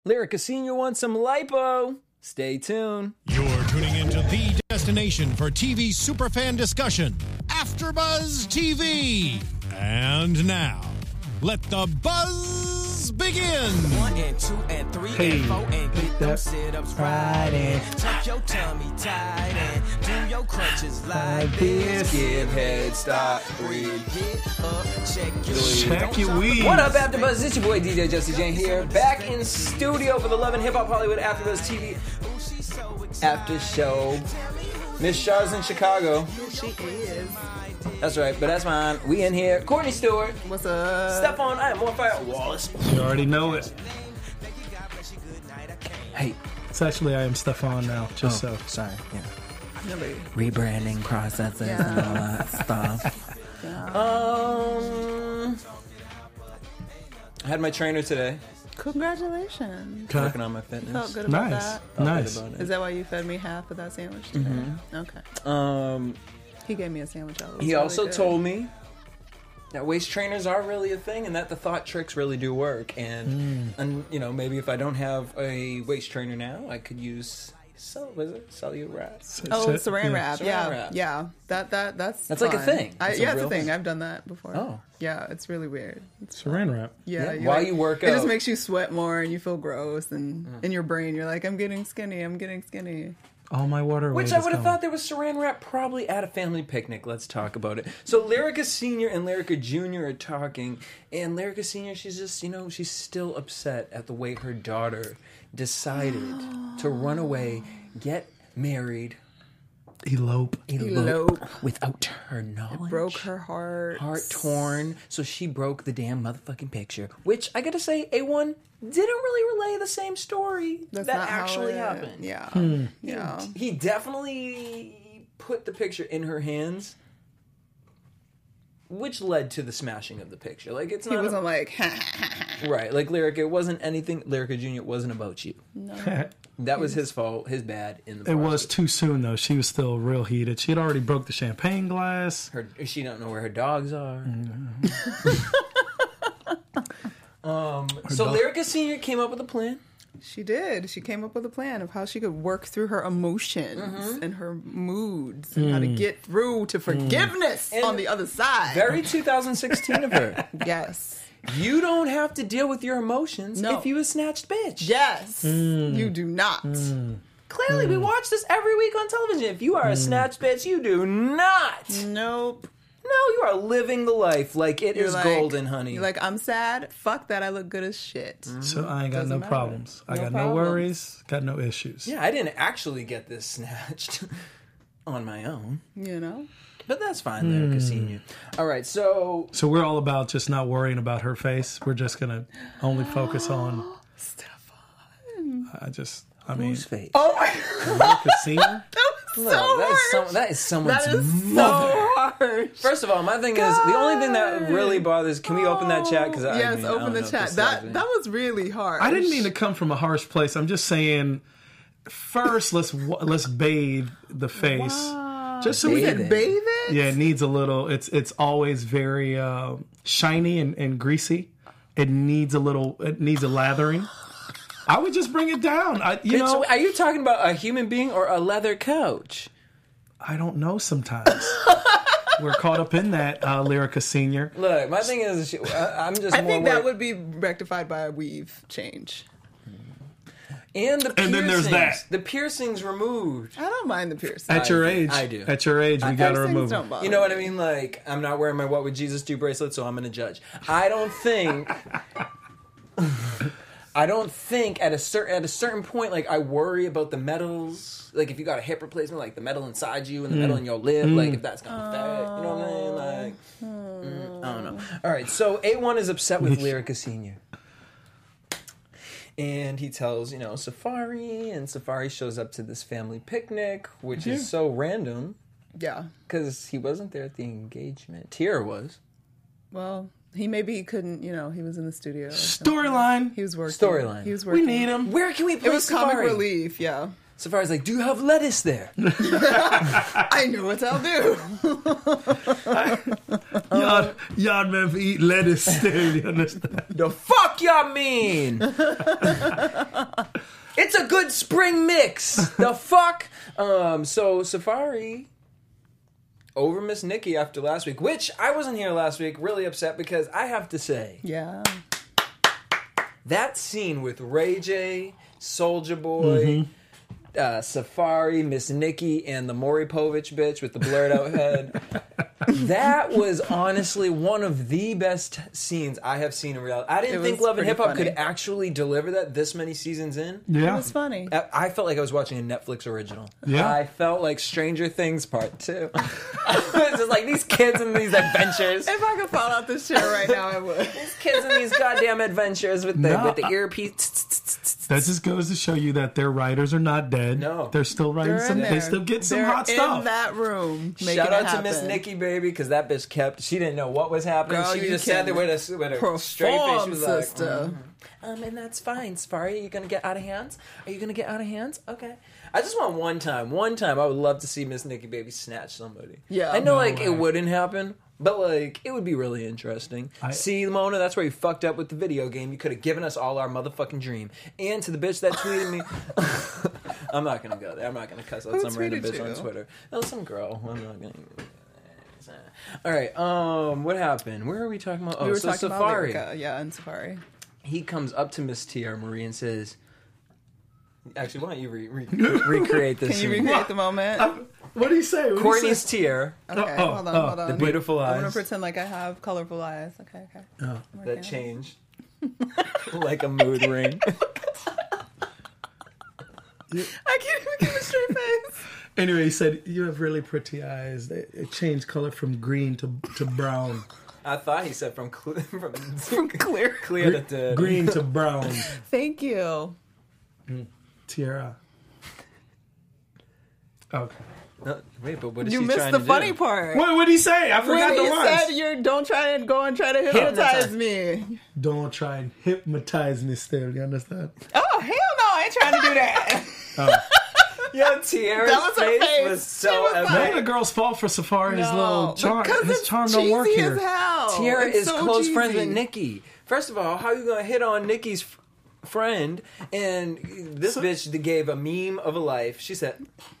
Lyrica Senior wants some lipo. Stay tuned. You're tuning into the destination for TV superfan discussion, AfterBuzz TV. And now, let the buzz begin. 1 and 2 and 3 and 4 and get them sit-ups right and tuck your tummy tight and do your crunches like this. Give head start, breathe. Get up, Check your weed. What up, AfterBuzz? It's your boy DJ Jesse Jane here, back in studio for the Love and Hip Hop Hollywood AfterBuzz TV after show. Miss Shaw's in Chicago. She is. That's right, but that's mine. We in here. Courtney Stewart. What's up? Stephon, I am more fire. Wallace. You already know it. Hey. It's actually I am Stephon now, just so. Sorry. Yeah. Nobody. Rebranding processes and all that stuff. I had my trainer today. Congratulations. Working on my fitness. Felt good about Nice. that. Nice. About it. Is that why you fed me half of that sandwich today? Mm-hmm. Okay. He gave me a sandwich. He also told me that waist trainers are really a thing and that the thought tricks really do work. And you know, maybe if I don't have a waist trainer now, I could use Cellular Wrap. Saran wrap. Saran Yeah. wrap. Yeah. That's like a fun. thing. It's a it's real a thing. thing. I've done that before. Oh. Yeah, it's really weird. Saran wrap. Yeah. Yeah, while you work it out. just makes you sweat more and you feel gross, and in your brain you're like, I'm getting skinny. All my water. Which I would have thought there was saran wrap probably at a family picnic. Let's talk about it. So Lyrica Senior and Lyrica Junior are talking, and Lyrica Senior, she's just, she's still upset at the way her daughter decided to run away, get married, Elope. without her knowledge. Broke her heart. Heart torn. So she broke the damn motherfucking picture. Which, I gotta say, A1 didn't really relay the same story That's that not how actually it- happened. Yeah. Yeah. He definitely put the picture in her hands, which led to the smashing of the picture. Like, it's not... He wasn't like, Right, like Lyrica, it wasn't anything... Lyrica Jr. wasn't about you. no. That was his fault, his bad in the It process. was too soon, though. She was still real heated. She had already broke the champagne glass. She don't know where her dogs are. So Lyrica Sr. came up with a plan. She did. She came up with a plan of how she could work through her emotions and her moods and how to get through to forgiveness on the other side. Very 2016 of her. Yes. You don't have to deal with your emotions No. if you a snatched bitch. Yes. You do not. Clearly, we watch this every week on television. If you are a snatched bitch, you do not. Nope. No, you are living the life like it is like, golden, honey. You're like, I'm sad. Fuck that. I look good as shit. So I ain't got Doesn't no matter. problems. I No got no problems. worries. Got no issues. Yeah, I didn't actually get this snatched on my own. You know? But that's fine, Lyrica Senior. All right, so... So we're all about just not worrying about her face. We're just going to only focus on... Stephon. I mean... Whose face? Oh my Lyrica Senior? Look, that is someone's That is mother. so hard. First of all, my thing is, the only thing that really bothers... Can we open that chat? Because Yes, open the chat. That was really hard. I didn't mean to come from a harsh place. I'm just saying, first, let's bathe the face. Just so we Bathe can it. bathe it? Yeah, it needs a little. It's always very shiny and greasy. It needs a lathering. I would just bring it down. You know, Are you talking about a human being or a leather couch? I don't know. Sometimes we're caught up in that, Lyrica Senior. Look, my thing is, I'm just. I more think that worried- would be rectified by a weave change. And the piercings. And then there's that. The piercings removed. I don't mind the piercing. At your age, I do. At your age, we got to Piercings remove don't them. bother You know what I me. mean? Like, I'm not wearing my What Would Jesus Do bracelet, so I'm going to judge. I don't think at a certain point, like, I worry about the metals. Like, if you got a hip replacement, like the metal inside you and the metal in your lip, like, if that's going to affect, you know what I mean? Like, I don't know. All right, so A1 is upset with Lyrica Senior. And he tells, Safari, and Safari shows up to this family picnic, which is so random, Yeah. because he wasn't there at the engagement. Tiara was. Well, he couldn't, he was in the studio. or something. Storyline. He was working. Storyline. He was working. We need him. Where can we play It was comic Safari? relief, yeah. Safari's like, do you have lettuce there? I know what I'll do. Y'all man for eat lettuce still, you understand? The fuck y'all mean? It's a good spring mix. The fuck? So Safari over Miss Nikki after last week, which I wasn't here last week, really upset because I have to say, Yeah. that scene with Ray J, Soulja Boy, Safari, Miss Nikki, and the Maury Povich bitch with the blurred out head. That was honestly one of the best scenes I have seen in reality. I didn't think was Love and pretty Hip Hop funny. could actually deliver that this many seasons in. Yeah. It was funny. I felt like I was watching a Netflix original. Yeah. I felt like Stranger Things Part 2. It's just like these kids and these adventures. If I could fall out this chair right now, I would. These kids and these goddamn adventures with the earpiece. That just goes to show you that their writers are not dead. No. They're still writing They're some. in They there. still get some They're hot in stuff. that room. Making Shout out it to Miss happen. Nikki, baby, because that bitch kept. She didn't know what was happening. Girl, she you just sat there can with a straight face. She Perform, was like, sister. and that's fine. Safari, are you gonna get out of hands? Are you gonna get out of hands? Okay. I just want one time. I would love to see Miss Nikki, baby, snatch somebody. Yeah. I know, No like way. it wouldn't happen. But, like, it would be really interesting. See, Mona, that's where you fucked up with the video game. You could have given us all our motherfucking dream. And to the bitch that tweeted me... I'm not going to go there. I'm not going to cuss out Who some random tweeted bitch on you? Twitter. No, some girl. I'm not going to... All right, what happened? Where are we talking about? Oh, We were so talking Safari. about Lyrica. Yeah, and Safari. He comes up to Miss Tiara Marie and says... Actually, why don't you recreate this Can you scene? recreate the moment? What do you say? What do you Courtney's say? Tiara, Okay, Oh, hold oh, on. the beautiful I'm eyes gonna pretend like I have colorful eyes. Okay. that change like a mood ring. I can't even give a straight face. Anyway, he said, you have really pretty eyes. It changed color from green to brown. I thought he said from clear to Green to brown. Thank you. Tiara. Okay. No, wait, but what is You she missed trying the to funny do? part. What did he say? I forgot When the he lines. said, "You don't try and go and try to hypnotize me." Don't try and hypnotize me still. You understand? Oh hell no! I ain't trying to do that. Yo, Tiara's That was her face face. was She so was epic. like- Not the girl's fault for Safari's little charm. because His it's charm don't work cheesy here. as hell. Tiara It's is so close friends cheesy. with Nikki. First of all, how are you gonna hit on Nikki's friend? And this bitch gave a meme of a life. She said,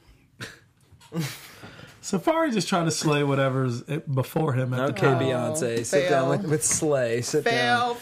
Safari just trying to slay whatever's before him at the "Okay, time. Beyonce, sit fail. down with Slay. Sit down."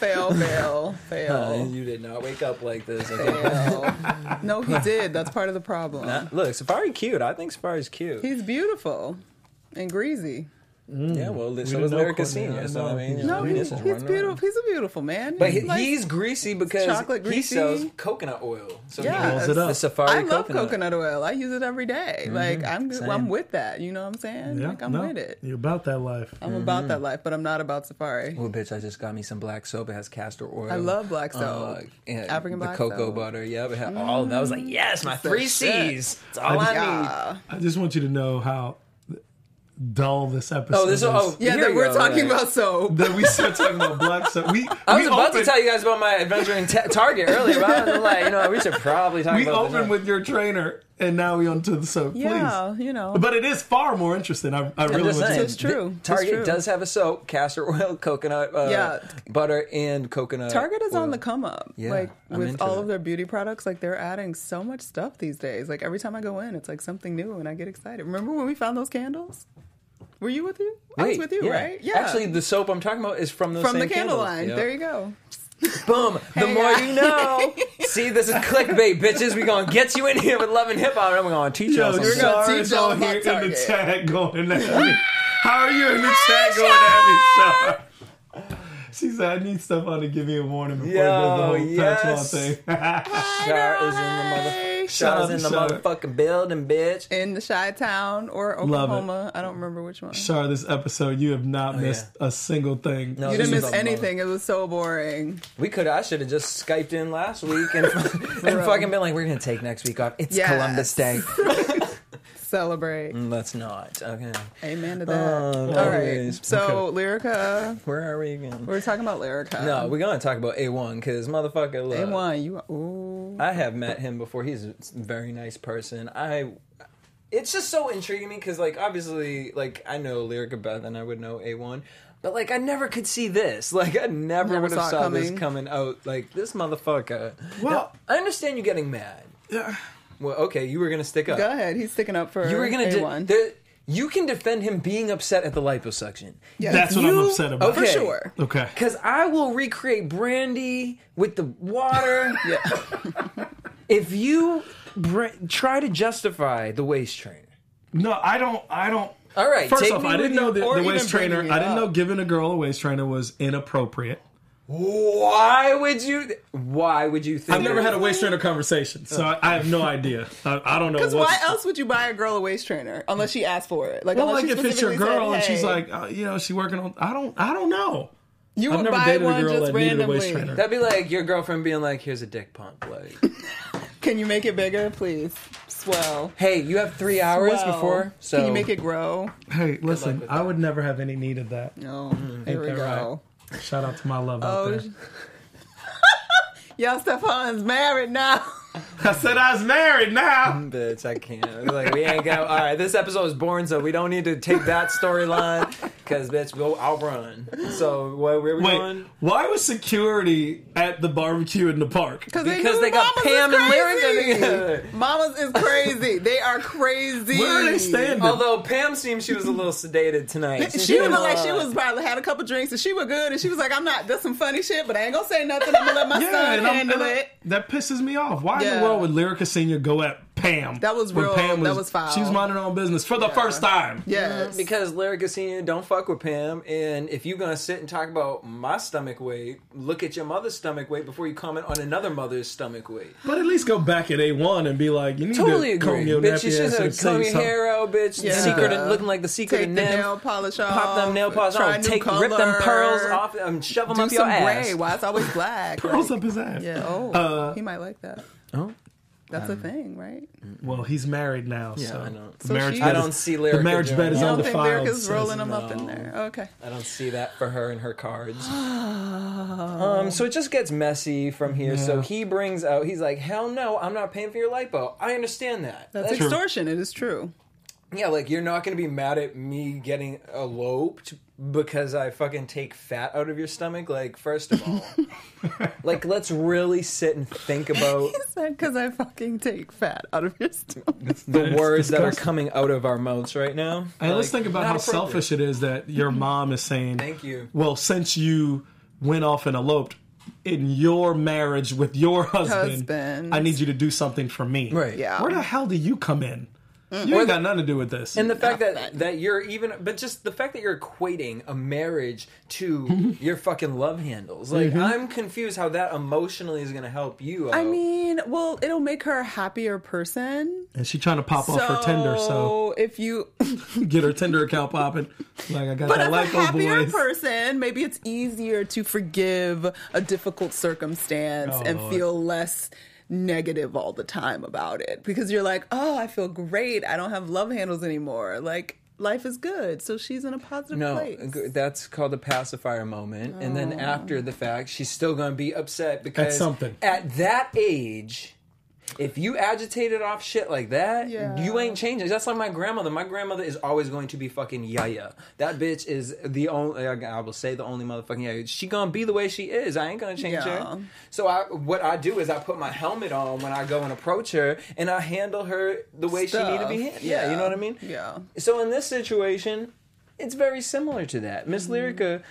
Fail. You did not wake up like this. Okay? Fail. No, he did. That's part of the problem. Look, Safari cute. I think Safari's cute. He's beautiful and greasy. Yeah, well, so didn't was know Lyrica Courtney. Senior. I So I know. mean, you No, know, he's this is running beautiful. around. He's a beautiful man. But Like, he's greasy because chocolate he greasy. sells coconut oil. So Yeah. he Balls it up. the Safari I love coconut oil. I use it every day. Like I'm Same. with that. You know what I'm saying? Yeah, Like I'm no, with it. You're about that life. I'm about that life, but I'm not about Safari. Oh, bitch, I just got me some black soap. It has castor oil. I love black soap. And African the black cocoa soap. butter. Yep, it had all of that. I was like, yes, my the 3 shit. C's. It's all I need. Yeah. I just want you to know how dull this episode is. Yeah, here that you we're go, talking right. about soap. That we start talking about black soap. I was about to tell you guys about my adventure in Target earlier, but I was like, we should probably talk We about this. opened with your trainer, and now we on to the soap. Yeah, Please. you know. But it is far more interesting. I I'm really just want saying, It's true. It's Target true. does have a soap, castor oil, coconut butter, and coconut. Target is on oil. the come up. Yeah, Like I'm with into all that. of their beauty products, like they're adding so much stuff these days. Like every time I go in, it's like something new and I get excited. Remember when we found those candles? Were you with you? I was with you, yeah. right? Yeah. Actually, the soap I'm talking about is from those from same the candle candles. line. Yep. There you go. Boom. The Hey, more guys. you know. See, this is clickbait, bitches. We're going to get you in here with Love and Hip Hop, and we're going to teach Yo, y'all some You're stuff. gonna Shar teach is y'all on about here in the Target. chat going at me. How are you in the chat going at me, Shar? She said, I need Stefan to give me a warning before he does the whole yes. patch thing. Shar is in the Shar's in the Shar. motherfucking building, bitch. In the Chi-Town or Love it. Oklahoma. I don't remember which one. Shar, this episode, you have not missed a single thing. No, You this didn't is miss a anything. It was so boring. I should have just Skyped in last week and fucking been like, we're going to take next week off. It's Yes. Columbus Day. Celebrate. Let's not. Okay. Amen to that. All right. anyways, So Lyrica. Where are we again? We're talking about Lyrica. No, we're going to talk about A1 because motherfucker, look. A1, you ooh. I have met him before. He's a very nice person. It's just so intriguing me because, like, obviously, like, I know Lyrica better than I would know A1. But, like, I never could see this. Like, I never would have saw this coming out. Like, this motherfucker. Well, now, I understand you getting mad. Yeah. Well, okay, you were going to stick up. Go ahead. He's sticking up for You were going A1. to... You can defend him being upset at the liposuction. Yes. That's what I'm upset about. For sure. Okay. Because I will recreate Brandy with the water. If you try to justify the waist trainer. No, I don't. All right. First take off, me I didn't with know you. that or the even waist trainer. bringing it I didn't know up. giving a girl a waist trainer was inappropriate. Why would you think? I've never had a waist trainer conversation, so I have no idea. I don't know. Because why else would you buy a girl a waist trainer unless she asked for it? Like, Well, unless like she if it's your specifically girl said, and she's hey, like, she working on. I don't know. you I've would never buy dated a one girl just that needed a waist randomly. trainer. That'd be like your girlfriend being like, "Here's a dick pump." Like, Can you make it bigger, please? Swell. hey, you have 3 hours Swell. before. So Can you make it grow? Hey, listen, with I would never have any need of that. No. Here we that go. Shout out to my love out Oh, there. Y'all, Stefan's married now. I said I was married now. Bitch, I can't. Like, we ain't got. All right, this episode is boring, so we don't need to take that storyline because, bitch, I'll run. So, where we going? Why was security at the barbecue in the park? Because they got Pam and Lyrica together. Mamas is crazy. They are crazy. Where are they standing? Although Pam seemed she was a little sedated tonight. She looked like she was probably had a couple drinks and she was good and she was like, I'm not, that's some funny shit, but I ain't gonna say nothing. I'm gonna let my son handle it. That pisses me off. Why in Yeah. the world would Lyrica Senior go at Pam? That was when real- Pam that was foul. She was minding her own business for the first time. Yes. Because Lyrica Senior don't fuck with Pam, and if you're gonna sit and talk about my stomach weight, look at your mother's stomach weight before you comment on another mother's stomach weight. But at least go back at A1 and be like, you need Totally to comb agree, your bitch. You nappy should ass have and say comb your something. hair out, bitch. Yeah. Secret, looking like the secret Take of the nymph. nail polish off. Pop them nail polish try off. new Rip them color, pearls off and shove them Do up your some ass. gray. Why it's always black? Pearls Like, up his ass. yeah. Oh, he might like that. Oh, That's a thing, right? Well, he's married now, yeah, so I know. the So marriage she- bed I don't is- see the Lyrica marriage bed is You doing don't think undefiled. Lyrica's rolling says- them up in there? Okay. I don't see that for her and her cards. So it just gets messy from here. Yeah. So he brings out, he's like, hell no, I'm not paying for your lipo. I understand that. That's extortion. It is true. Yeah, like, you're not going to be mad at me getting eloped because I fucking take fat out of your stomach. Like, first of all, like, let's really sit and think about Because I fucking take fat out of your stomach. the words that are disgusting. coming out of our mouths right now. And let's Like, think about not how appropriate. selfish it is that your mom is saying, Thank you. well, since you went off and eloped in your marriage with your husband, I need you to do something for me. Right. Yeah. Where the hell do you come in? You ain't got nothing to do with this. And the fact that you're even, but just the fact that you're equating a marriage to your fucking love handles. Like, I'm confused how that emotionally is going to help you out. I mean, well, it'll make her a happier person. And she trying to pop off her Tinder, so if you, get her Tinder account popping. Like, I got but that as a lipo, happier boys. person, maybe it's easier to forgive a difficult circumstance Oh, and Lord. feel less negative all the time about it because you're like, oh, I feel great. I don't have love handles anymore. Like, life is good. So she's in a positive place. That's called a pacifier moment. And then after the fact, she's still going to be upset because something. at that age, if you agitated off shit like that, Yeah. you ain't changing. That's like my grandmother. My grandmother is always going to be fucking yaya. That bitch is the only, I will say the only motherfucking yaya. She gonna be the way she is. I ain't gonna change Yeah. her. So what I do is I put my helmet on when I go and approach her and I handle her the way she need to be handled. Yeah, you know what I mean? Yeah. So in this situation, it's very similar to that. Miss Lyrica,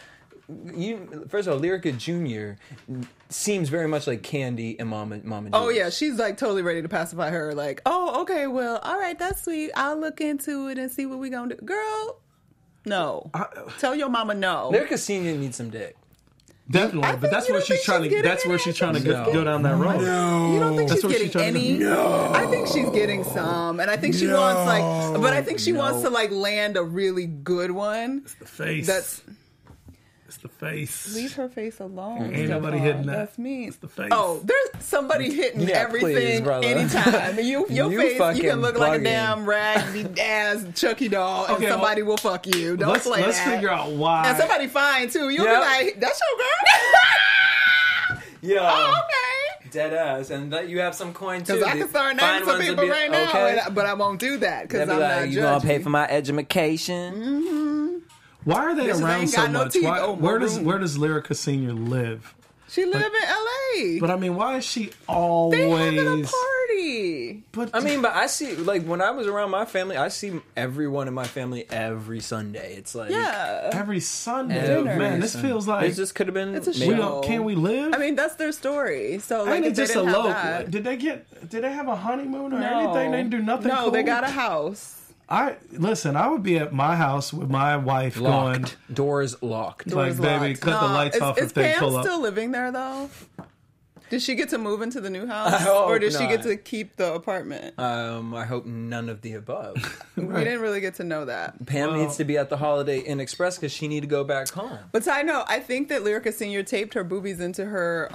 first of all, Lyrica Jr. seems very much like Candy and Mama Oh Jules. yeah, she's like totally ready to pacify her. Like, oh, okay, well, all right, that's sweet. I'll look into it and see what we gonna do. Girl, no. Tell your mama no. Lyrica Senior needs some dick. Definitely, but that's where she's trying to. That's where she's trying to go down that road. You don't think That's she's what she's getting trying to any? do. No. I think she's getting some, and I think she wants like, but I think she wants to like land a really good one. The face. That's It's the face. leave her face alone. Ain't nobody Stefan. hitting that. That's me. It's the face. Oh, there's somebody hitting Yeah, everything please, brother. anytime. Your You face, you fucking can look like a bugging. damn raggedy ass Chucky doll, and Okay, somebody will fuck you. Don't let's play that. figure out why. And somebody fine too. You'll Yep. be like, "That's your girl." Yeah. Oh, okay. Dead ass, and that you have some coin too. Because I can start naming some people right now, but I won't do that because I'm not you gonna pay for my education? Mm-hmm. Why are they Bitches around ain't so got no much? teeth. Why, Oh, where does maroon. Lyrica Senior live? She live in L.A. But I mean, why is she always? They having a party. But I mean, but I see, like, when I was around my family, I see everyone in my family every Sunday. It's like, Yeah. every Sunday, Every man, this Sunday. feels like It just could have been. It's a maybe- show. Can we live? I mean, that's their story. So, like, Ain't if it they just a didn't have local? that, Did they have a honeymoon or anything? They didn't do nothing. No, cool? they got a house. I would be at my house with my wife Locked. Doors locked. Like, Doors baby, locked. cut the lights off Is if they Pam pull up. still living there, though? Did she get to move into the new house? I hope Or did she not. get to keep the apartment? I hope none of the above. We didn't really get to know that. Pam needs to be at the Holiday Inn Express because she need to go back home. But I know, I think that Lyrica Senior taped her boobies into her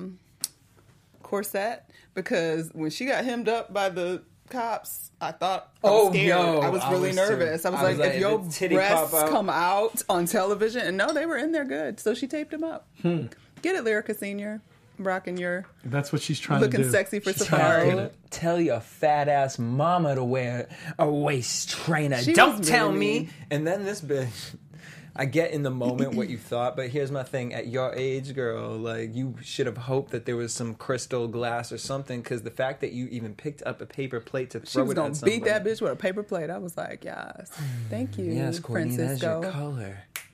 corset because when she got hemmed up by the cops, I thought I was scared. I was really nervous. I was like, if your the titty pop breasts out- come out on television, and no, they were in there good. So she taped them up. Get it, Lyrica Senior, rocking your That's what she's trying to looking do. sexy for Safari. Tell your fat ass mama to wear a waist trainer. She Don't was tell really me. mean. And then this bitch. I get in the moment what you thought, but here's my thing. At your age, girl, like, you should have hoped that there was some crystal glass or something, because the fact that you even picked up a paper plate to She throw was it gonna at somebody. beat that bitch with a paper plate. I was like, yes, thank you, Yes, Courtney, that's Francisco. your color.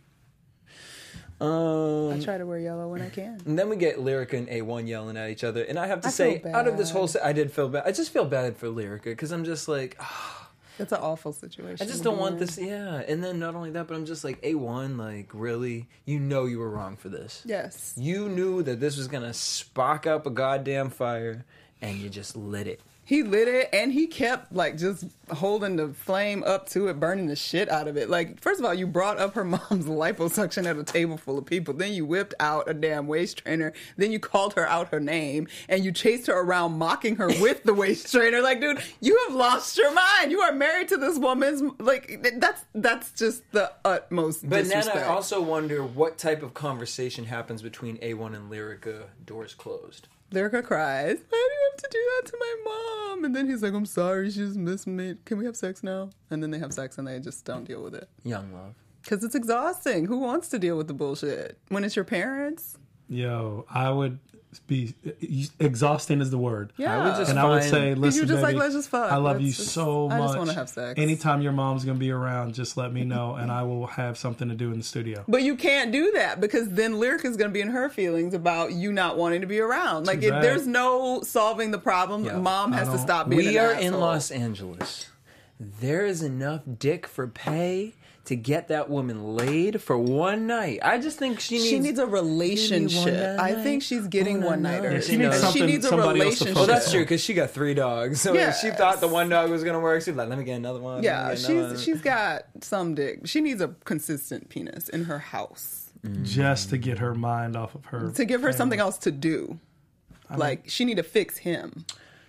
I try to wear yellow when I can. And then we get Lyrica and A1 yelling at each other. And I have to I say, feel out of this bad. whole I did feel bad. I just feel bad for Lyrica because I'm just like, It's an awful situation. I just to don't be want in. this. Yeah. And then not only that, but I'm just like, A1, like, really? You know you were wrong for this. Yes. You knew that this was going to spark up a goddamn fire, and you just lit it. He lit it and he kept like just holding the flame up to it, burning the shit out of it. Like, first of all, you brought up her mom's liposuction at a table full of people. Then you whipped out a damn waist trainer. Then you called her out her name and you chased her around mocking her with the waist trainer. Like, dude, you have lost your mind. You are married to this woman's, like, that's just the utmost But disrespect. then I also wonder what type of conversation happens between A1 and Lyrica, doors closed. Lyrica cries, why do you have to do that to my mom? And then he's like, I'm sorry, she just missed me. Can we have sex now? And then they have sex and they just don't deal with it. Young love. Because it's exhausting. Who wants to deal with the bullshit? When it's your parents? Yo, I would be exhausting is the word. Yeah. I would just And I would find- say, listen, just like, baby, let's just fuck. I love you Let's just- so much. I just wanna have sex. Anytime your mom's gonna be around, just let me know, and I will have something to do in the studio. But you can't do that because then Lyrica's going to be in her feelings about you not wanting to be around. Like, if bad. there's no solving the problem, Yeah. mom has to don't- stop being We an are in asshole. Los Angeles. There is enough dick for pay to get that woman laid for one night. I just think She needs a relationship. I think she's getting one-nighters. Yeah, she needs And something- she needs a somebody else to relationship. Well, focus that's true because she got 3 dogs. So Yes. if she thought the one dog was gonna work, she's like, "Let me get another one." Yeah, let me get another one. she's got some dick. She needs a consistent penis in her house Just to get her mind off of her. to give her something else to do. Like, she need to fix him.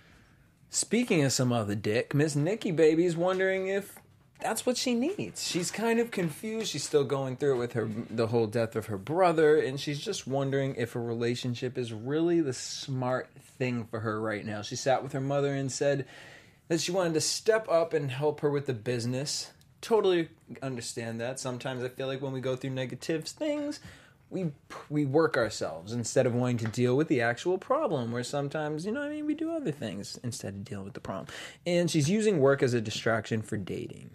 Speaking of some other dick, Miss Nikki Baby's wondering if that's what she needs. She's kind of confused. She's still going through it with the whole death of her brother, and she's just wondering if a relationship is really the smart thing for her right now. She sat with her mother and said that she wanted to step up and help her with the business. Totally understand that. Sometimes I feel like when we go through negative things, we work ourselves instead of wanting to deal with the actual problem, or sometimes, you know what I mean, we do other things instead of dealing with the problem. And she's using work as a distraction for dating.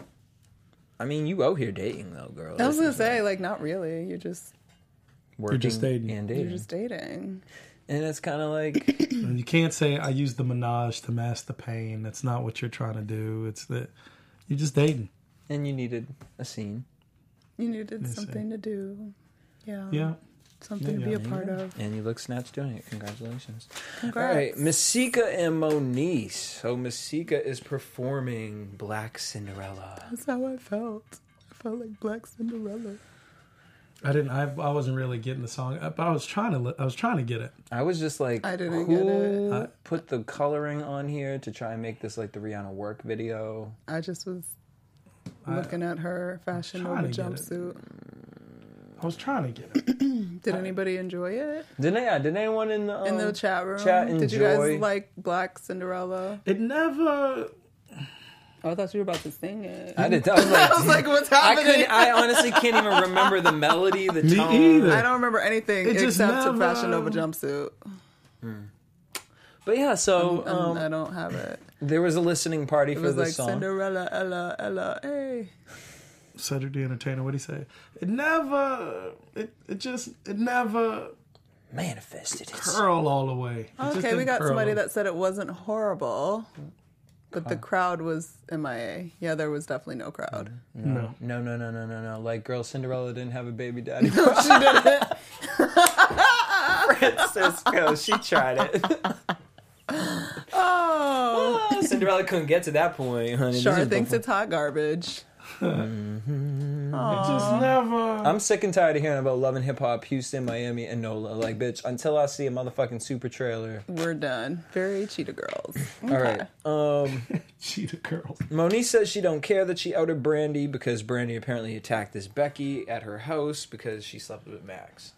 I mean, you out here dating though, girl. I was This gonna is say, like, not really. You're just working just dating. and you're dating. just dating. And it's kind of like, And you can't say I use the menage to mask the pain. That's not what you're trying to do. It's that you're just dating. and you needed a scene. You needed something to do. Yeah. Yeah. Something to be Yeah. a part of. And you look snatched doing it. Congratulations. Congrats. All right, Masika and Moniece. So Masika is performing Black Cinderella. That's how I felt. I felt like Black Cinderella. I wasn't really getting the song, but I was trying to get it. I was just like, I didn't who get it. put the coloring on here to try and make this like the Rihanna work video? I just was looking at her Fashion Nova trying to get it. jumpsuit. I was trying to get it. Did anybody enjoy it Did anyone in the chat room? chat Did you guys enjoy? like Black Cinderella? It never. Oh, I thought you were about to sing it. I did. I was like, I was like, what's I happening? couldn't. I honestly can't even remember the melody, the Me tone. either. I don't remember anything It just except never- a Fashion Nova jumpsuit. But yeah, so I don't have it. there was a listening party It for was this like song. Cinderella, Ella, Ella, hey. Cedric the Entertainer, what'd he say? It never. It never Manifested it. curl all the way. It just Okay, we didn't got curl. somebody that said it wasn't horrible, but the crowd was MIA. Yeah, there was definitely no crowd. No. No. Like, girl, Cinderella didn't have a baby daddy. She didn't. Francisco, she tried it. Oh, Cinderella couldn't get to that point, honey. This Char is thinks before- it's hot garbage. It just never. I'm sick and tired of hearing about Love and Hip Hop, Houston, Miami, and NOLA. Like, bitch, until I see a motherfucking super trailer. We're done. Very Cheetah Girls. All right. Cheetah Girls. Monique says she don't care that she outed Brandy because Brandy apparently attacked this Becky at her house because she slept with Max.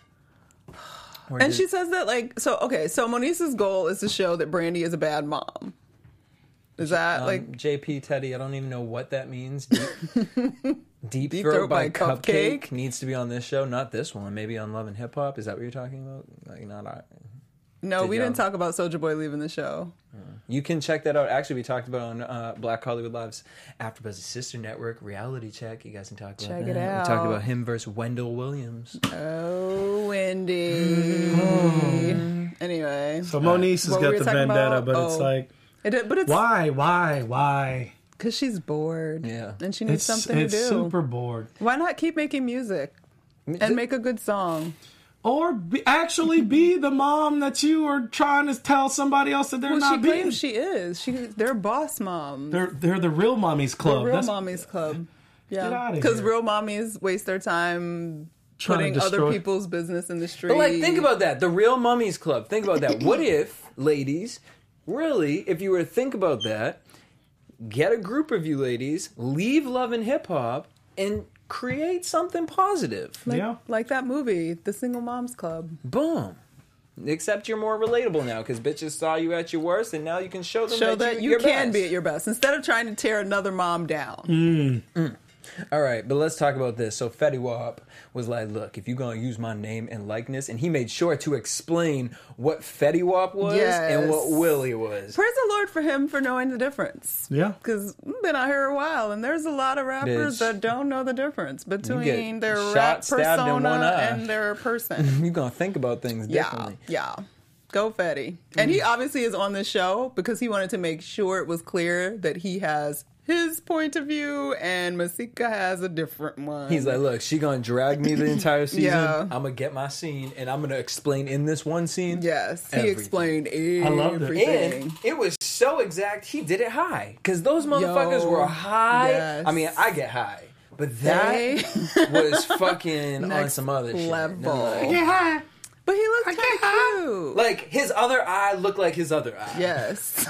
And she says that, like, so Monique's goal is to show that Brandy is a bad mom. Is that, like... JP Teddy, I don't even know what that means. Deep Deep Throat Throat by by Cupcake Cupcake needs to be on this show, not this one. Maybe on Love and Hip Hop. Is that what you're talking about? Like, not I. No, we y'all- didn't talk about Soulja Boy leaving the show. You can check that out. Actually, we talked about it on Black Hollywood Live's AfterBuzz Sister Network Reality Check. You guys can talk about Check that. it out. We talked about him versus Wendell Williams. Oh, Wendy. Anyway. So Monique's has What were got we the talking vendetta, about? but it's like, But it's why? because she's bored. Yeah. And she needs It's something to do. super bored. Why not keep making music and make a good song? Or actually be the mom that you are trying to tell somebody else that they're Well, she not being. claims she is. They're boss moms. They're the real mommies club. The real That's mommies club. Get Yeah, outta because here. real mommies waste their time Trying to putting other destroy- people's business in the street. But like, think about that. The Real Mummies Club. Think about that. What if, ladies, really, if you were to think about that, get a group of you ladies, leave Love and Hip Hop, and create something positive. yeah. like that movie, The Single Moms Club. Boom. Except you're more relatable now because bitches saw you at your worst, and now you can show them Show that you you're can best. be at your best instead of trying to tear another mom down. All right, but let's talk about this. So Fetty Wap was like, look, if you're going to use my name and likeness, and he made sure to explain what Fetty Wap was and what Yes. Willie was. Praise the Lord for him for knowing the difference. Yeah. Because we've been out here a while, and there's a lot of rappers Bitch. that don't know the difference between their shot, rap stabbed in one persona eye. and their person. You're going to think about things differently. Yeah. Go Fetty. And he obviously is on this show because he wanted to make sure it was clear that he has his point of view and Masika has a different one. He's like, look, she going to drag me the entire season. Yeah. I'm going to get my scene, and I'm going to explain in this one scene. yes, he everything. explained loved it. everything. And it was so exact, he did it high. Because those motherfuckers Yo, were high. yes. I mean, I get high. But that They- was fucking on Next some other shit. level. No, Yeah, hi. But he looks kind of cute. like, his other eye looked like his other eye. yes.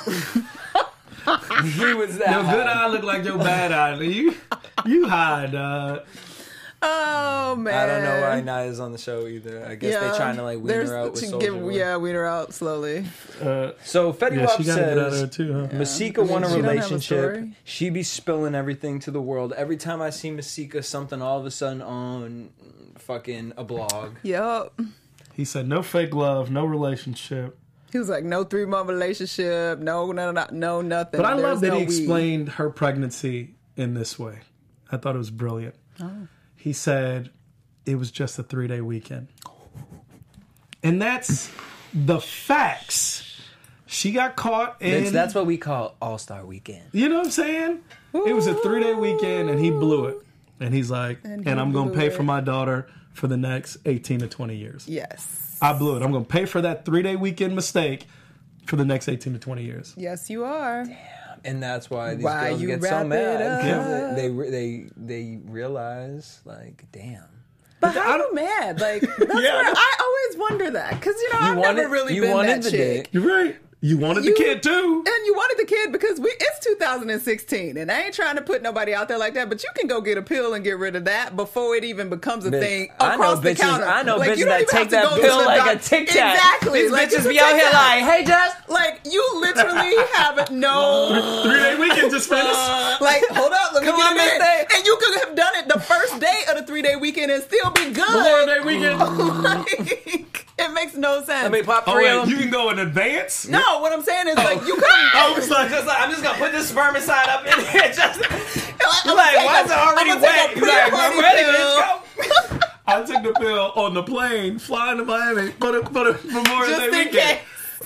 He was that Your good high. eye look like your bad eye. You high, dog. Oh man. I don't know why Naya's on the show either. I guess they're trying to like wean her out with Soulja Boy. wean her out slowly. So Fetty Yeah, Wap she gotta get out of there says too, huh? Masika won a she don't have a relationship. story. She be spilling everything to the world. Every time I see Masika, something all of a sudden on fucking a blog. Yup. He said no fake love, no relationship. He was like, no 3-month relationship, no nothing. But I There's love that no he weed. explained her pregnancy in this way. I thought it was brilliant. He said it was just a 3-day weekend. And that's the facts. She got caught in... That's what we call All-Star Weekend. You know what I'm saying? It was a 3-day weekend and he blew it. And he's like, and I'm going to blew pay it. for my daughter for the next 18 to 20 years. Yes. I blew it. I'm going to pay for that 3-day weekend mistake for the next 18 to 20 years. Yes, you are. And that's why these Why girls you get so wrap it mad. up? 'Cause they realize, like, damn. But how are you mad? Like, that's Yeah. where I always wonder that. Because, I've never really been wanted that the chick. dick. You're right. You wanted the kid too. And you wanted the kid because it's 2016, and I ain't trying to put nobody out there like that, but you can go get a pill and get rid of that before it even becomes a thing across the counter. I know like, bitches that take that pill like a Tic Tac. Exactly. These like, bitches be out here like, hey, Jess. Like, you literally have no... 3-day weekend just finished. Like, hold up, let me Come get on, a minute. Miss And you could have done it the first day of the 3-day weekend and still be good. Memorial Day weekend. Like, it makes no sense. Let me pop Oh, 3 wait, of them. you can go in advance? No, what I'm saying is, like, you couldn't... I was like, I'm just gonna put this spermicide up in here. You're I'm like, gonna why take is it already I'm gonna wet? take a You're like, pre-party I'm ready, pill. let's go. I took the pill on the plane, flying to Miami for the Memorial Just Day in weekend. case.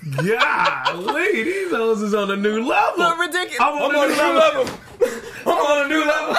Golly, these hoes is on a new level. Look ridiculous. I'm on a new level. I'm on a new level.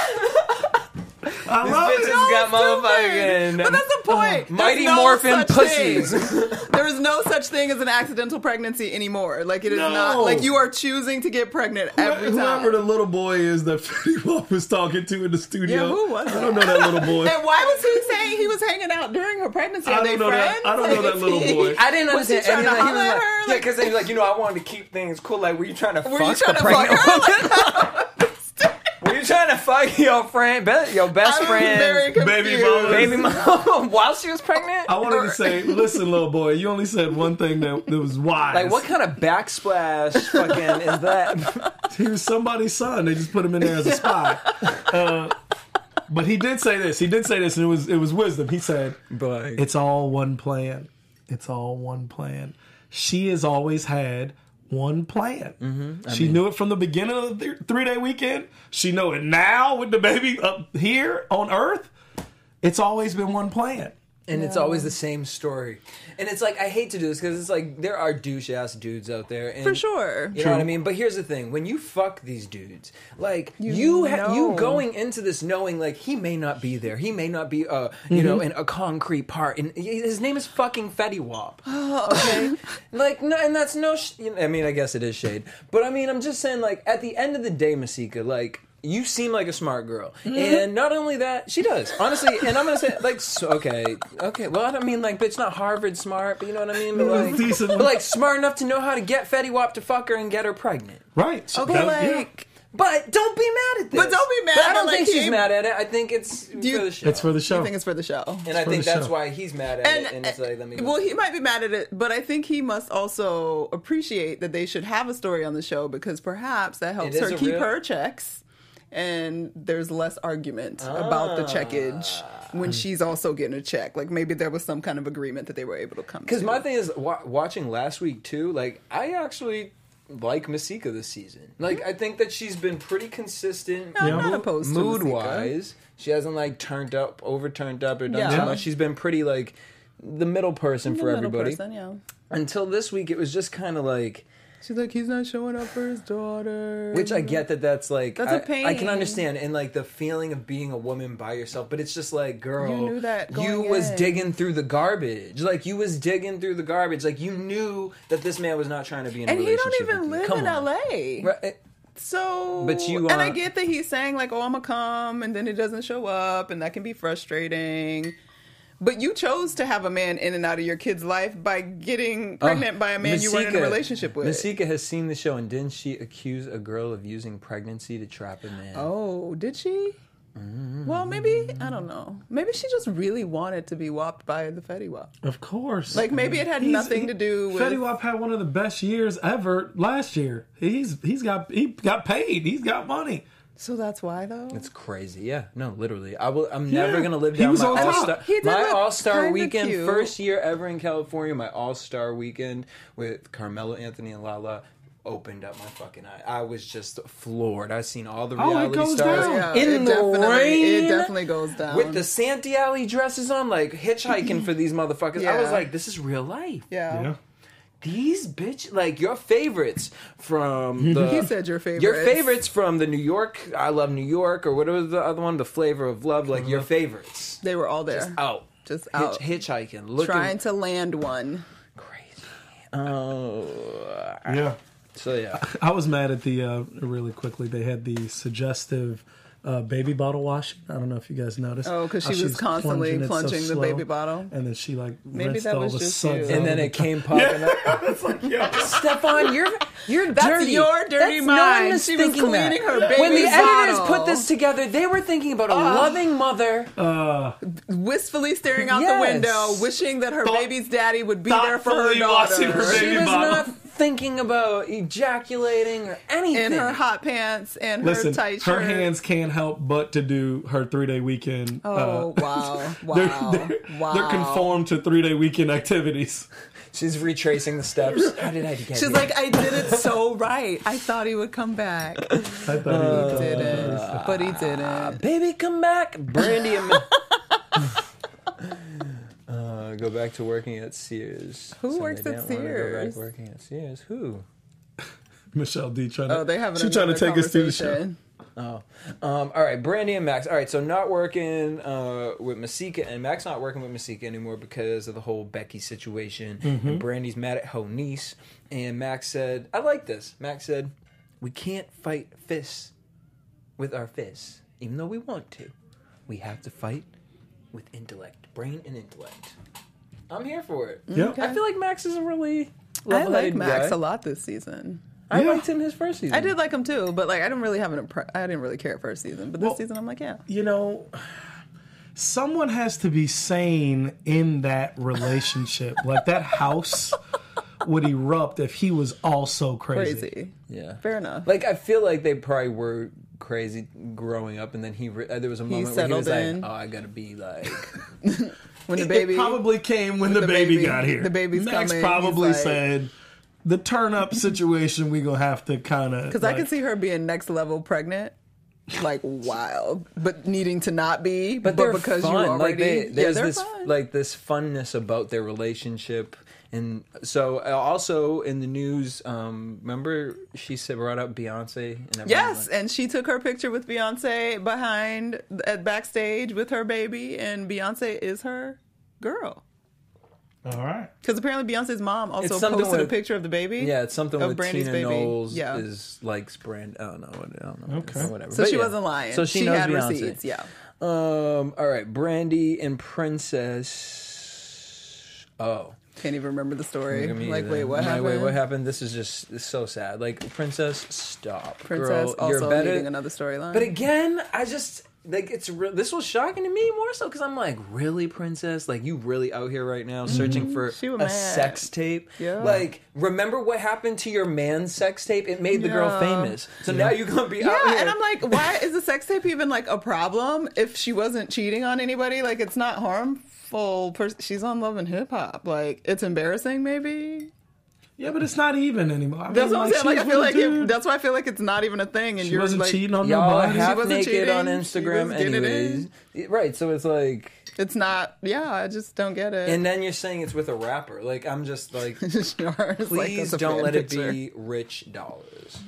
I love Bitches it. got motherfucking But that's the point. Mighty There's no Morphin such pussies. thing. There is no such thing as an accidental pregnancy anymore. Like, it is No. not. Like, you are choosing to get pregnant every time. Whoever the little boy is that Fetty Wap was talking to in the studio. Yeah, who was I don't know that little boy. And why was he saying he was hanging out during her pregnancy? Are I they don't know that- friends? I don't know that little boy. I didn't Was he understand trying any to of that. He was holler at like, her? yeah, because he was like, I wanted to keep things cool. Like, were you trying to Were you fuck trying the to fuck pregnant her? woman? Were you trying to fuck your friend, your best I was very friend, confused. Baby mama. baby mom, while she was pregnant? I wanted to say, listen, little boy, you only said one thing that was wise. Like, what kind of backsplash fucking is that? He was somebody's son. They just put him in there as a spy. But he did say this. And it was wisdom. He said, But "It's all one plan. It's all one plan." She has always had one plan. She knew it from the beginning of the 3-day weekend. She know it now with the baby up here on Earth. It's always been one plan. And it's always the same story. And it's like, I hate to do this because it's like, there are douche-ass dudes out there. And, For sure. You know what I mean? But here's the thing. When you fuck these dudes, like, You know. you going into this knowing, like, he may not be there. He may not be, you know, in a concrete part. And his name is fucking Fetty Wap. Okay? Like, no, and that's no... I mean, I guess it is shade. But, I mean, I'm just saying, like, at the end of the day, Masika, like... You seem like a smart girl, and not only that, she does honestly. And I'm gonna say, like, so, okay. Well, I don't mean like, bitch, not Harvard smart, but you know what I mean. But like, Decent. but like smart enough to know how to get Fetty Wap to fuck her and get her pregnant. Right. Okay, Yeah. like... But don't be mad at this. But don't be mad But I at, don't like, think she's him. mad at it. I think it's for the show. It's for the show. I think it's for the show. and I for think the that's show. why he's mad at it. And it's like, let me. Well, he might be mad at it, but I think he must also appreciate that they should have a story on the show because perhaps that helps It is her a keep real- her checks. And there's less argument about the checkage when she's also getting a check. Like maybe there was some kind of agreement that they were able to come to. Because my thing is, watching last week too, like, I actually like Masika this season. Like, I think that she's been pretty consistent. I'm not opposed to mood Masika. wise. She hasn't like overturned up or done Yeah. too much. She's been pretty like the middle person for Middle everybody. person, yeah. Until this week, it was just kind of like, She's like, he's not showing up for his daughter. which I get that's like, That's a I can pain. understand, and like the feeling of being a woman by yourself, but it's just like, girl, You knew that you going was in. digging through the garbage. Like, you was digging through the garbage. Like, you knew that this man was not trying to be in a And he relationship don't even with you. live Come in on. LA. Right. So, But you, and I get that he's saying like, "Oh, I'm gonna come," and then it doesn't show up, and that can be frustrating. But you chose to have a man in and out of your kid's life by getting pregnant by a man you weren't in a relationship with. Masika has seen the show, and didn't she accuse a girl of using pregnancy to trap a man? Oh, did she? Well, maybe I don't know. Maybe she just really wanted to be whopped by the Fetty Wap. Of course. Like maybe it had nothing to do with. Fetty Wap had one of the best years ever last year. He got paid. He's got money. So that's why though. It's crazy. Yeah, no, literally. I'm Yeah. never gonna live He down was my on top. all-star. He did My look all-star kinda weekend, cute. first year ever in California. My all-star weekend with Carmelo Anthony and Lala opened up my fucking eye. I was just floored. I seen all the Oh, it reality goes stars down. Yeah, in it the definitely- rain. It definitely goes down with the Santee Alley dresses on, like hitchhiking for these motherfuckers. I was Yeah. like, this is real life. Yeah. These bitch, like your favorites from the. He said your favorites. Your favorites from the New York, I Love New York, or what was the other one? The Flavor of Love. Like your favorites, They were all there. just out, Just out. hitchhiking, looking Trying to land one. crazy. Oh, Yeah. so yeah. I was mad at the really quickly. They had the suggestive baby bottle washing. I don't know if you guys noticed. Oh, because how she was constantly it so plunging the slow, baby bottle. and then she like Maybe rinsed that all was the just suds you. out And then of it came popping up. It's like, yeah. Stefan, you're That's dirty. your dirty That's, mind. No one was She was thinking cleaning that. her baby's When the editors bottle. put this together, they were thinking about a loving mother. Wistfully staring out Yes. the window, wishing that her baby's daddy would be there for her Thoughtfully washing daughter. her She baby was bottle. not thinking about ejaculating or anything. In her hot pants and her Listen, tight her shirt. hands can't help but to do her 3-day weekend. Oh, wow. Wow. Wow. They're conformed to 3-day weekend activities. She's retracing the steps. How did I get She's here? like, I did it so right. I thought he would come back. I thought He didn't. But he didn't. baby, come back, Brandy. And go back to working at Sears. Who works they at don't wanna Go back Sears? working at Sears. Who? Michelle D trying to. Oh, they have She's trying to take us to the show. conversation. Oh, all right, Brandy and Max. All right, so not working with Masika, and Max not working with Masika anymore because of the whole Becky situation. And Brandy's mad at her niece, and Max said, "I like this." Max said, "We can't fight fists with our fists, even though we want to. We have to fight with intellect, brain, and intellect." I'm here for it. Yeah. Okay. I feel like Max is a really I level-headed like Max guy. a lot this season. I Yeah. liked him his first season. I did like him too, but like I didn't really have I didn't really care first season, but this Well, season I'm like, yeah. You know, someone has to be sane in that relationship. Like that house would erupt if he was also crazy. Crazy. Yeah. Fair enough. Like I feel like they probably were crazy growing up, and then there was a moment where he was settled in. like, "Oh, I gotta be like." When the It baby probably came when the baby got here. The baby's Max coming. probably He's like- said, "The turn up situation, we gonna have to kind of." Because I can see her being next level pregnant, like wild, but needing to not be. But they're because fun. you already, There's they're this fun. like this funness about their relationship, and so also in the news, remember she said brought up Beyonce and everyone Yes, like- and she took her picture with Beyonce behind at backstage with her baby, and Beyonce is her girl. All right. Because apparently Beyonce's mom also It's something posted a with- picture of the baby. Yeah, it's something of with Brandy's Tina baby. Knowles Yeah. is likes Brand. I don't know. Okay. Whatever. So But she yeah. wasn't lying. So she knows had Beyonce. receipts. Yeah. All right, Brandy and Princess. Oh. Can't even remember the story. Me Like, either. wait, what happened? Wait, what happened? This is just it's so sad. Like, Princess, stop. Princess Girl, you're also better. needing another storyline. But again, I just like this was shocking to me more so because I'm like, really, Princess? Like, you really out here right now searching for She was a mad. sex tape? Yeah. Like, remember what happened to your man's sex tape? It made the girl Yeah. famous. So now you're gonna be out yeah, here. and I'm like, why is the sex tape even like a problem if she wasn't cheating on anybody? Like, it's not harmful. She's on Love and Hip Hop. Like, it's embarrassing, maybe. Yeah, but it's not even anymore. I That's mean, what I'm saying. Like, she I was feel with like a dude. that's why I feel like it's not even a thing. And She you're wasn't like, cheating on Y'all nobody. half wasn't naked cheating. on She Instagram, was getting it anyways. Right, so it's like, it's not. Yeah, I just don't get it. and then you're saying it's with a rapper. Like, I'm just like, It's like, please that's a don't fan let picture. it be rich dollars.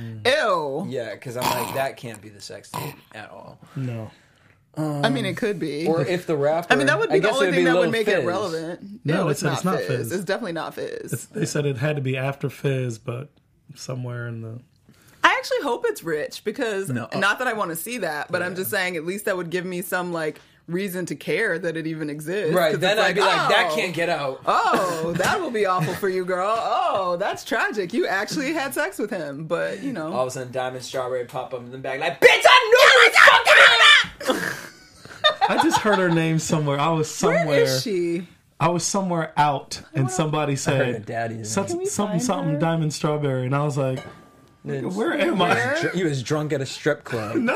Ew. Yeah, because I'm like, that can't be the sex tape at all. No. I mean, it could be. Or if the rapper, I mean, that would be the guess only it thing that Lil would make Fizz. it relevant. No, it's it's not Fizz. It's definitely not Fizz. They said it had to be after Fizz, but somewhere in the. I actually hope it's Rich because No. not that I want to see that, but I'm just saying at least that would give me some like reason to care that it even exists. Right, 'Cause then it's I'd be like, that oh, can't get out. Oh, that will be awful for you, girl. Oh, that's tragic. You actually had sex with him, but you know. All of a sudden, Diamond Strawberry pop up in the bag like, bitch, I knew you was fucking up! I just heard her name somewhere. I was somewhere. Where is she? I was somewhere out, and somebody her said, daddy is "Such- Can we something, find something, her? Diamond Strawberry," and I was like, "Where am I?" He was drunk at a strip club. No,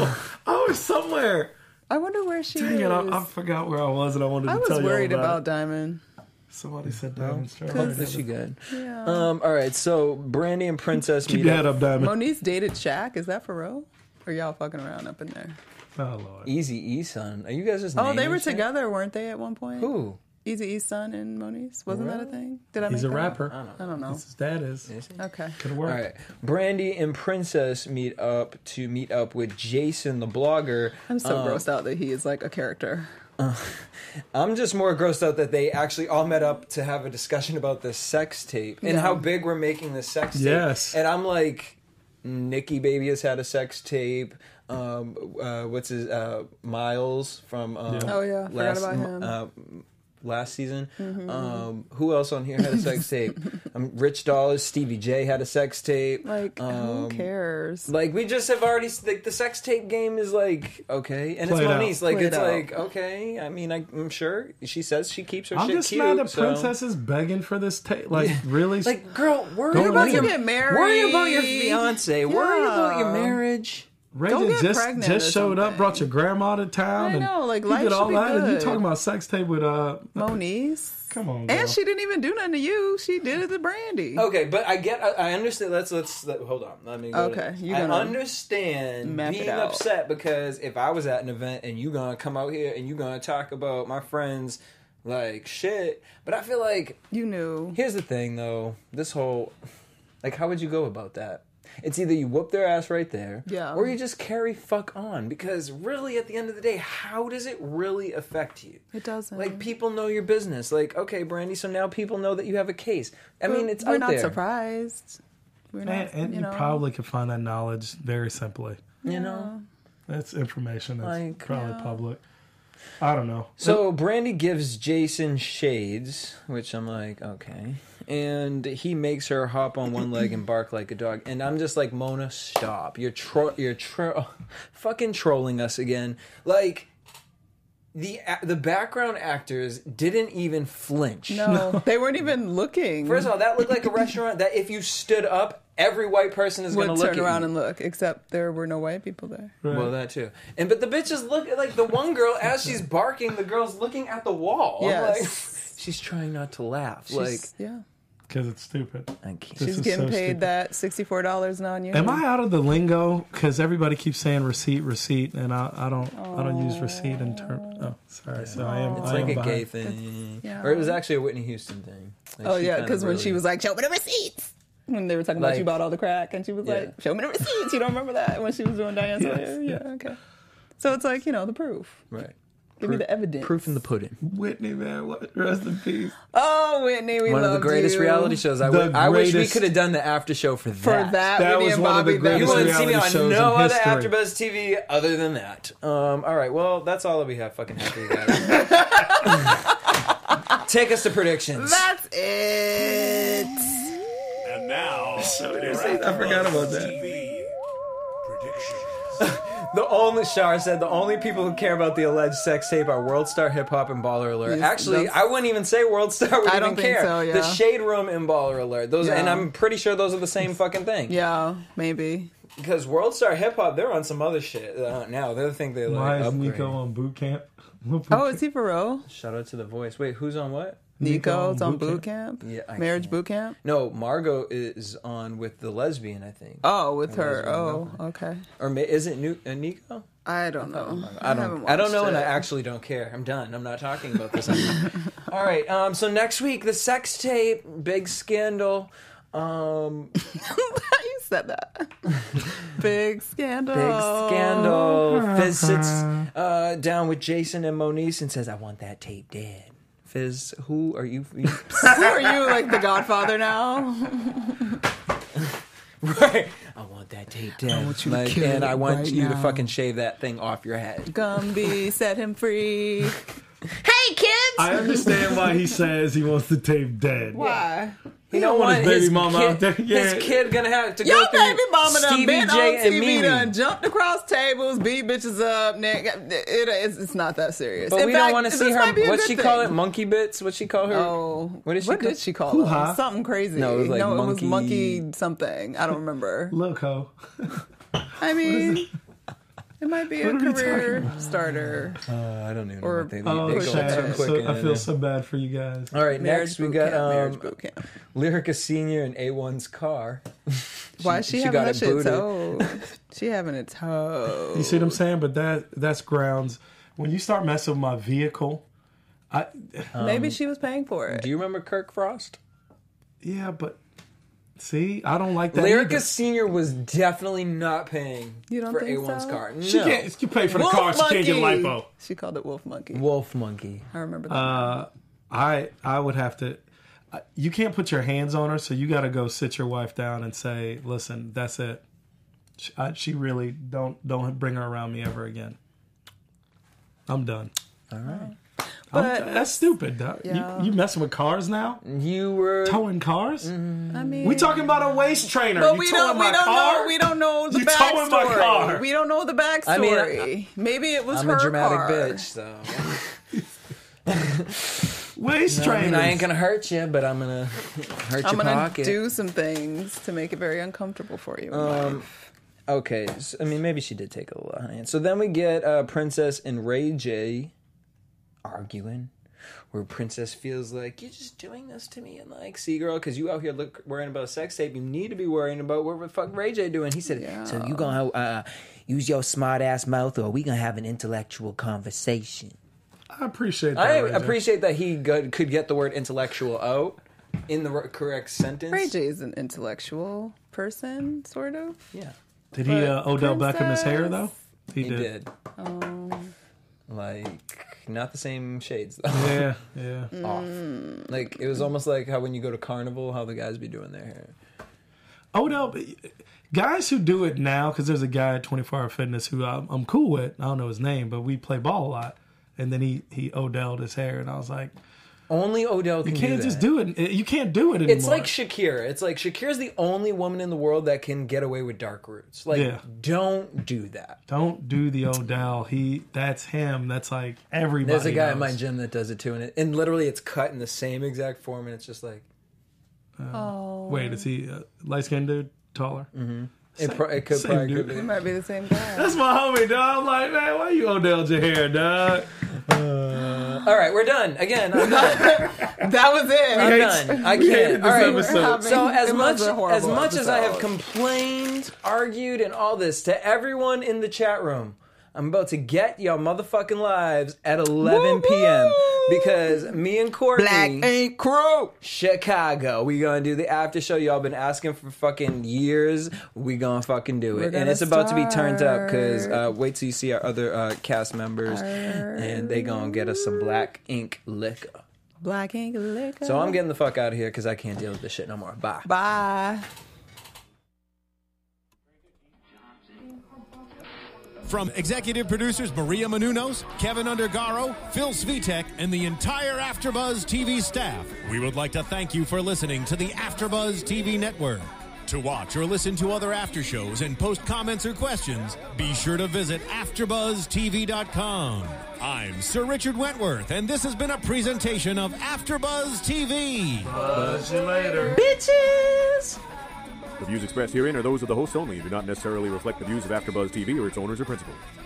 I was somewhere. I wonder where she Dang is. it, I forgot where I was, and I wanted to I tell was you worried all about it. Diamond. Somebody said Diamond Strawberry. Is she good? Yeah. All right, so Brandy and Princess Keep meet your up. head up, Diamond. Moniece dated Shaq. Is that for real? Or y'all fucking around up in there? Oh Lord. Easy E son. Are you guys just Oh, they naming were shit? together, weren't they, at one point? Who? Easy E's son and Moniece. Wasn't that a thing? Did I He's make a that up? rapper. I don't know. His dad is. Okay. Could All work. right, Brandy and Princess meet up with Jason, the blogger. I'm so grossed out that he is like a character. I'm just more grossed out that they actually all met up to have a discussion about this sex tape and Yeah. how big we're making this sex tape. Yes. And I'm like, Nikki Baby has had a sex tape. What's his Miles from Oh yeah, forgot about him. Last season. Mm-hmm. Who else on here had a sex tape? Rich Dollars, Stevie J had a sex tape. Like, who cares? Like, we just have already, like, the sex tape game is like, okay. And Play it's it out. Moniece. Like, Play it it's out. like, okay. I mean, I'm sure she says she keeps her I'm shit just cute. mad that so. Princess is begging for this tape. Like, really? Like, girl, worry You're about about your, to get married. worry about your fiance. Worry about your Yeah. marriage. Ray Go J get pregnant just or showed up, something. brought your grandma to town. I know, like, you life did all should be that, and you good. talking about sex tape with Moniece. Come on, girl. And she didn't even do nothing to you. She did it to Brandy. Okay, but I understand. Let's hold on. Let me go. Okay, to, you're I gonna understand map it being out. upset because if I was at an event and you gonna come out here and you gonna talk about my friends like shit, but I feel like You knew. here's the thing though. This whole like, how would you go about that? It's either you whoop their ass right there, Yeah. or you just carry fuck on. Because really, at the end of the day, how does it really affect you? It doesn't. Like, people know your business. Like, okay, Brandy, so now people know that you have a case. I mean, it's we're out not there. surprised. We're not. And you probably could find that knowledge very simply. You know? That's information that's Like, probably public. I don't know. So Brandy gives Jason shades, which I'm like, okay. And he makes her hop on one leg and bark like a dog. And I'm just like, Mona, stop. You're fucking trolling us again. Like, the background actors didn't even flinch. No, they weren't even looking. First of all, that looked like a restaurant that if you stood up, every white person is going would to look turn at around you. and look, except there were no white people there. Right. Well, that too. But the bitches look like the one girl as she's barking, the girl's looking at the wall. I'm Yes. like, she's trying not to laugh. Yeah, Because it's stupid. I can't. This she's is getting so paid stupid. that $64 non-union. Am I out of the lingo? Because everybody keeps saying receipt, and I don't use receipt in terms. Oh, sorry. So I am. It's I like am a behind. gay thing, yeah. or it was actually a Whitney Houston thing. Like, Oh she yeah, kind of because when really- she was like, "Show me the receipts," when they were talking about Like- you bought all the crack, and she was Yeah. like, "Show me the receipts." You don't remember that when she was doing Diane Sawyer? Yes. Yeah, okay. So it's like, the proof. right, Give me the evidence. proof in the pudding. Whitney, man, rest in peace. Oh, Whitney, we One of the loved greatest you. reality shows. I The wish we greatest- could have done the after show for that. For that, That Whitney was and one of the Bobby You greatest Beverly. wouldn't see me reality on shows no in other history. AfterBuzz TV other than that. All right, well, that's all that we have. Fucking happy guys. Take us to predictions. That's it. And now, I forgot about that. TV predictions. The only Shar said the only people who care about the alleged sex tape are World Star Hip Hop and Baller Alert. Yes, Actually, that's- I wouldn't even say World Star would I even don't think care. so, yeah. The Shade Room and Baller Alert. Those, Yeah. and I'm pretty sure those are the same fucking thing. Yeah, maybe. Because World Star Hip Hop, they're on some other shit now. They think they Why like is upgrade. Nico on boot camp? Oh, is he for real? Shout out to The Voice. Wait, who's on what? Nico's on boot boot camp? Yeah, I Marriage can't. boot camp? No, Margot is on with the lesbian, I think. Oh, with her. lesbian Oh, girlfriend. okay. Or is it Nico? I don't know. I haven't don't know, watched and I it. actually don't care. I'm done. I'm not talking about this anymore. All right. So next week, the sex tape, big scandal. You said that. Big scandal. Big scandal. Fizz sits down with Jason and Moniece and says, "I want that tape dead." Fizz, who are you? Who are you, like the Godfather now? Right. I want that tape dead. I want you to kill and it I want right you to now. fucking shave that thing off your head. Gumby, set him free. Hey, kids! I understand why he says he wants the tape dead. Why? You know want what? his baby mama kid, out there. Yeah. His kid gonna have to Your go through baby mama done Stevie been J on and TV, Mimi. done jumped across tables, beat bitches up, Nick. It's not that serious. But In we fact, don't want to see this might be her. a What's good she call it? thing. Monkey bits? What'd she call her? Oh, What did she what call- did she call Hoo-ha. it? Something crazy. No, it was like it was monkey- monkey something. I don't remember. Loco. I mean, it might be a What are we career starter. I don't even Or- know what they Oh, go Sad. too Chad. quick. So, in I there. feel so bad for you guys. All right, next we boot got camp, marriage boot camp. Lyrica Senior in A1's car. Why is she she having got that it shit booted. towed? She having it towed. You see what I'm saying? But that's grounds. When you start messing with my vehicle, Maybe she was paying for it. Do you remember Kirk Frost? yeah, but see, I don't like that. Lyrica either. Senior was definitely not paying You don't for think A1's so? car. No. She can't. You pay for the Wolf car. She can't get monkey. lipo. She called it Wolf Monkey. Wolf Monkey. I remember that. I would have to. You can't put your hands on her, so you got to go sit your wife down and say, "Listen, that's it. She really don't bring her around me ever again. I'm done. All right. But that's stupid, dog. Yeah. You messing with cars now? You were Towing cars? I mean, We talking about a waist trainer. but You we towing don't my car? know the You towing my backstory. car. We don't know the backstory. I mean, maybe it was I'm her a dramatic car. bitch, so Waist I trainers. mean, I ain't gonna hurt you, but I'm gonna hurt I'm your gonna pocket. do some things to make it very uncomfortable for you. Okay, so, I mean, maybe she did take a little hand. So then we get Princess and Ray J arguing, where Princess feels like, you're just doing this to me, and like, see, girl, because you out here worrying about a sex tape, you need to be worrying about what the fuck Ray J doing. He said, So you gonna use your smart ass mouth, or we gonna have an intellectual conversation? I appreciate that. I Ray J. appreciate that he could get the word intellectual out in the correct sentence. Ray J is an intellectual person, sort of. Yeah, Did he Odell Beckham his hair, though? he did. Like, not the same shades, though. Yeah. Off. Like, it was almost like how when you go to Carnival, how the guys be doing their hair. Odell, guys who do it now, because there's a guy at 24 Hour Fitness who I'm cool with. I don't know his name, but we play ball a lot. And then he Odell'd his hair, and I was like, Only Odell can you can't do just that. do it. You can't do it anymore. It's like Shakira. It's like Shakira's the only woman in the world that can get away with dark roots. Like, Yeah. don't do that. Don't do the Odell. That's him. That's like everybody. There's a guy in knows. my gym that does it too, and literally it's cut in the same exact form, and it's just like Wait, is he light skinned dude? Taller? it could same probably dude. could be. It might be the same guy. That's my homie, dog. I'm like, man, why you Odell'd your hair, dog? All right, we're done. Again, I'm done. That was it. I'm done. I can't. All right. episode. So as It much was a horrible as I have episode. complained, argued, and all this to everyone in the chat room, I'm about to get y'all motherfucking lives at 11 p.m. because me and Courtney, Black Ink Crew. Chicago, we gonna do the after show. Y'all been asking for fucking years. We gonna fucking do it, and gonna it's about to be turned up because wait till you see our other cast members, and they gonna get us some Black Ink liquor. Black Ink Liquor. So I'm getting the fuck out of here because I can't deal with this shit no more. Bye. Bye. From executive producers Maria Menounos, Kevin Undergaro, Phil Svitek, and the entire AfterBuzz TV staff, we would like to thank you for listening to the AfterBuzz TV network. To watch or listen to other after shows and post comments or questions, be sure to visit AfterBuzzTV.com. I'm Sir Richard Wentworth, and this has been a presentation of AfterBuzz TV. Buzz you later. Bitches! The views expressed herein are those of the hosts only and do not necessarily reflect the views of AfterBuzz TV or its owners or principals.